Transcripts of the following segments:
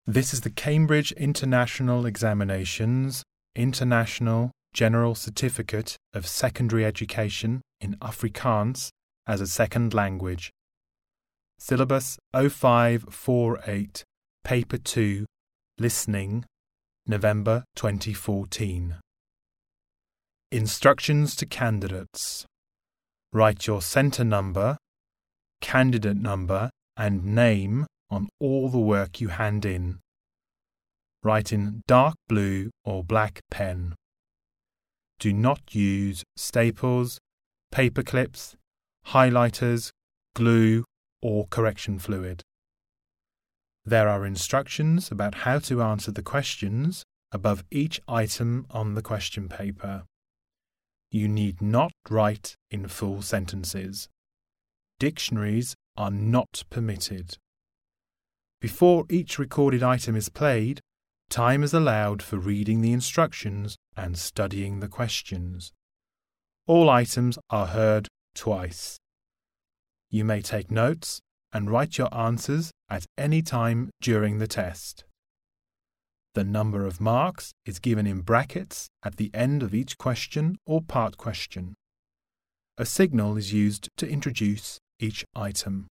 This is the Cambridge International Examinations International General Certificate of Secondary Education in Afrikaans as a Second Language. Syllabus 0548, Paper 2, Listening, November 2014. Instructions to candidates. Write your centre number, candidate number and name on all the work you hand in. Write in dark blue or black pen. Do not use staples, paper clips, highlighters, glue or correction fluid. There are instructions about how to answer the questions above each item on the question paper. You need not write in full sentences. Dictionaries are not permitted. Before each recorded item is played, time is allowed for reading the instructions and studying the questions. All items are heard twice. You may take notes and write your answers at any time during the test. The number of marks is given in brackets at the end of each question or part question. A signal is used to introduce each item.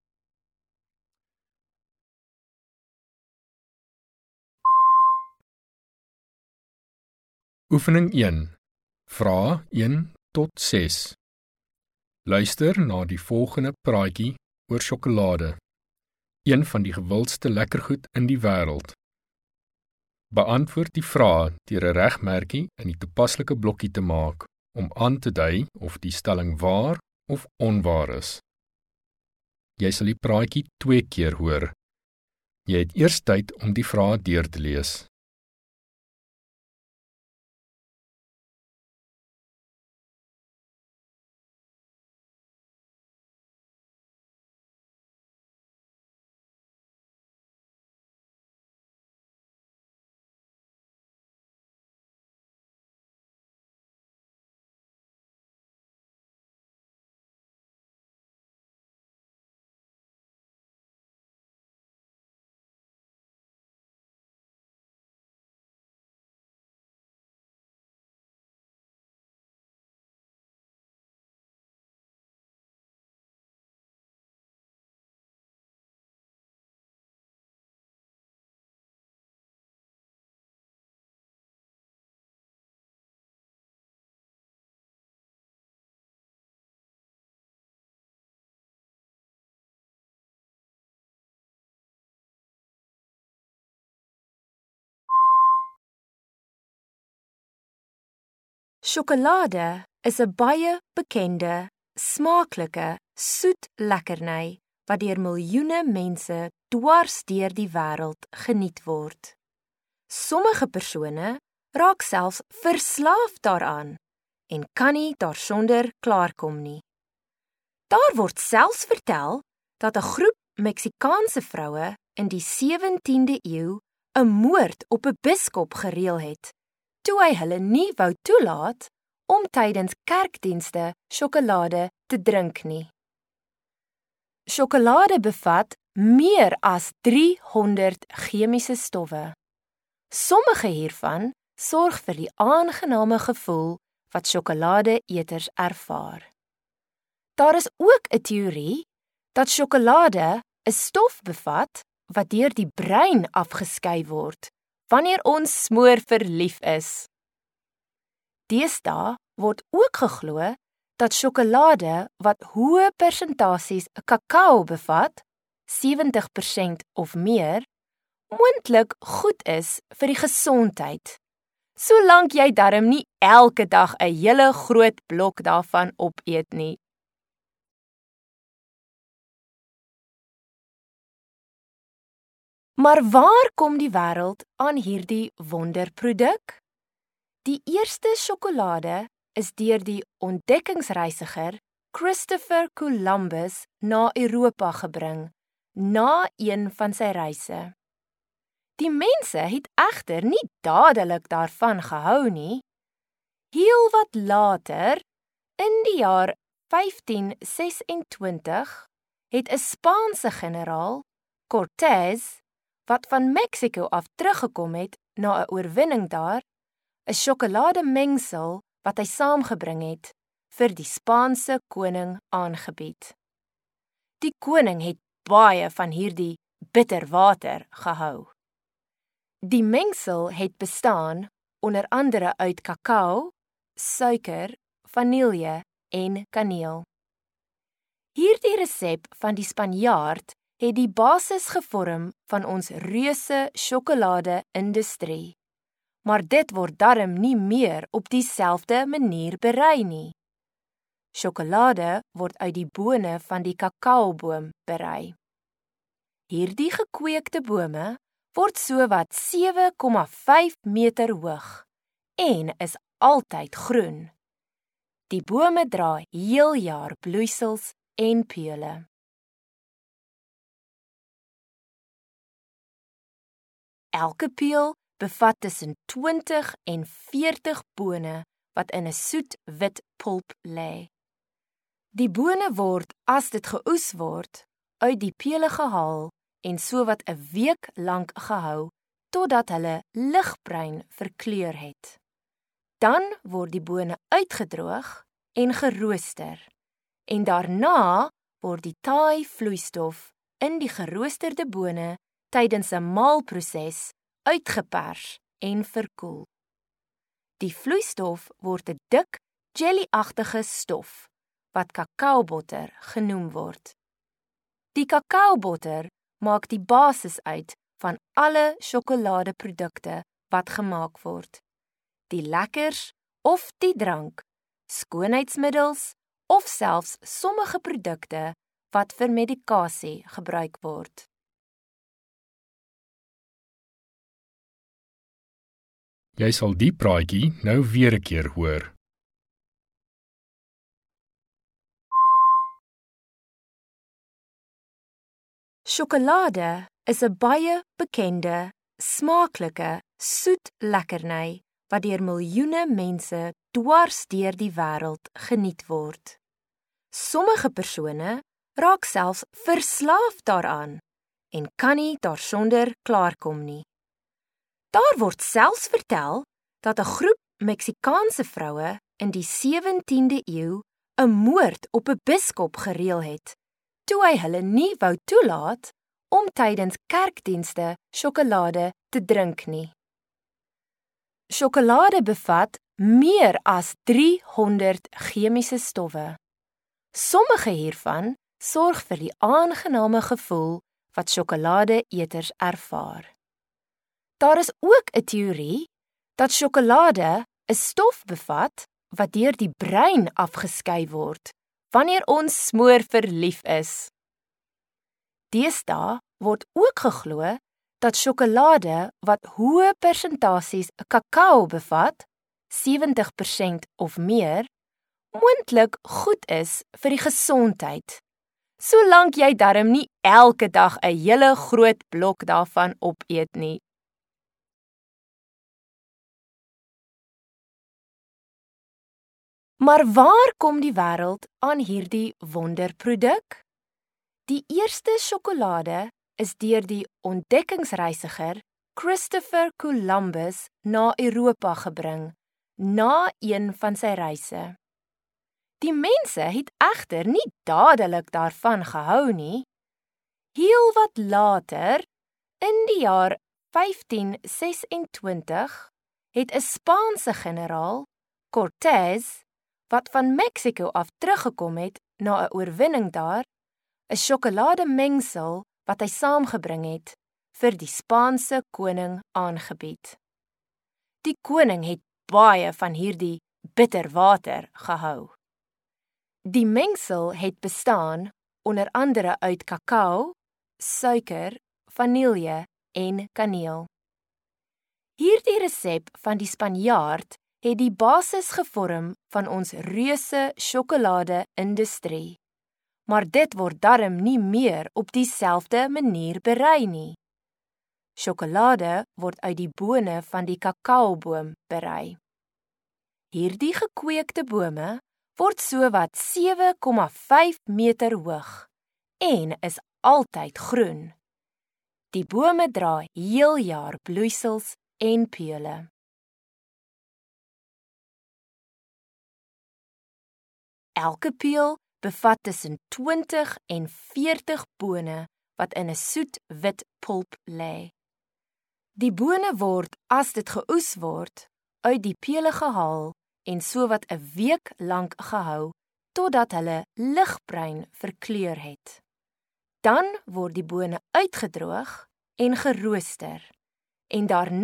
Oefening 1. Vrae 1 tot 6. Luister na die volgende praatjie oor sjokolade, een van die gewildste lekkergoed in die wêreld. Beantwoord die vrae deur 'n regmerkie in die toepaslike blokkie te maak om aan te dui of die stelling waar of onwaar is. Jy sal die praatjie 2 keer hoor. Jy het eers tyd om die vrae deur te lees. Sjokolade is 'n baie bekende, smaaklike, soet lekkerny wat deur miljoene mense dwars deur die wêreld geniet word. Sommige persone raak selfs verslaaf daaraan en kan nie daarsonder klaarkom nie. Daar word selfs vertel dat 'n groep Meksikaanse vroue in die 17de eeu 'n moord op 'n biskop gereël het, toe hy hulle nie wou toelaat om tydens kerkdienste sjokolade te drink nie. Sjokolade bevat meer as 300 chemiese stowwe. Sommige hiervan sorg vir die aangename gevoel wat sjokoladeeters ervaar. Daar is ook 'n teorie dat sjokolade 'n stof bevat wat deur die brein afgeskei word wanneer ons smoor verlief is. Deesdae word ook geglo dat sjokolade wat hoë persentasies kakao bevat, 70% of meer, moontlik goed is vir die gesondheid, solank jy darm nie elke dag 'n hele groot blok daarvan opeet nie. Maar waar kom die wêreld aan hierdie wonderproduk? Die eerste sjokolade is deur die ontdekkingsreisiger Christopher Columbus na Europa gebring, na een van sy reise. Die mense het egter nie dadelik daarvan gehou nie. Heel wat later, in die jaar 1526, het 'n Spaanse generaal, Cortés, wat van Mexiko af teruggekom het na 'n oorwinning daar, 'n sjokolademengsel wat hy saamgebring het, vir die Spaanse koning aangebied. Die koning het baie van hierdie bitterwater gehou. Die mengsel het bestaan onder andere uit kakao, suiker, vanille en kaneel. Hierdie resep van die Spanjaard het die basis gevorm van ons reuse sjokolade-industrie, maar dit word darm nie meer op dieselfde manier berei nie. Sjokolade word uit die bone van die kakaoboom berei. Hierdie gekweekte bome word sowat 7,5 meter hoog en is altyd groen. Die bome dra heel jaar bloeisels en peule. Elke peel bevat tussen 20 en 40 bone wat in 'n soet wit pulp lê. Die bone word, as dit geoes word, uit die pele gehaal en sowat 'n week lank gehou totdat hulle ligbruin verkleur het. Dan word die bone uitgedroog en gerooster en daarna word die taai vloeistof in die geroosterde bone tydens 'n maalproses uitgepers en verkoel. Die vloeistof word 'n dik, jelly-agtige stof wat kakaobotter genoem word. Die kakaobotter maak die basis uit van alle sjokoladeprodukte wat gemaak word. Die lekkers of die drank, skoonheidsmiddels of selfs sommige produkte wat vir medikasie gebruik word. Jy sal die praatjie nou weer 'n keer hoor. Sjokolade is 'n baie bekende, smaaklike, soet lekkerny wat deur miljoene mense dwars deur die wêreld geniet word. Sommige persone raak selfs verslaaf daaraan en kan nie daarsonder klaarkom nie. Daar word selfs vertel dat 'n groep Meksikaanse vroue in die 17de eeu 'n moord op 'n biskop gereël het, toe hy hulle nie wou toelaat om tydens kerkdienste sjokolade te drink nie. Sjokolade bevat meer as 300 chemiese stowwe. Sommige hiervan sorg vir die aangename gevoel wat sjokoladeeters ervaar. Daar is ook 'n teorie dat sjokolade 'n stof bevat wat deur die brein afgeskei word wanneer ons smoor verlief is. Deesdae word ook geglo dat sjokolade wat hoë persentasies kakao bevat, 70% of meer, moontlik goed is vir die gesondheid, solank jy darm nie elke dag 'n hele groot blok daarvan opeet nie. Maar waar kom die wêreld aan hierdie wonderproduk? Die eerste sjokolade is deur die ontdekkingsreisiger Christopher Columbus na Europa gebring, na een van sy reise. Die mense het egter nie dadelik daarvan gehou nie. Heel wat later, in die jaar 1526, het 'n Spaanse generaal, Cortés, wat van Mexiko af teruggekom het na 'n oorwinning daar, 'n sjokolademengsel wat hy saamgebring het, vir die Spaanse koning aangebied. Die koning het baie van hierdie bitterwater gehou. Die mengsel het bestaan onder andere uit kakao, suiker, vanille en kaneel. Hierdie resep van die Spanjaard het die basis gevorm van ons reuse sjokolade-industrie, maar dit word darm nie meer op dieselfde manier berei nie. Sjokolade word uit die bone van die kakaoboom berei. Hierdie gekweekte bome word sowat 7,5 meter hoog en is altyd groen. Die bome dra heel jaar bloeisels en peule. Elke peel bevat tussen 20 en 40 bone wat in 'n soet wit pulp lê. Die bone word, as dit geoes word, uit die pele gehaal en sowat 'n week lank gehou totdat hulle ligbruin verkleur het. Dan word die bone uitgedroog en gerooster en daarna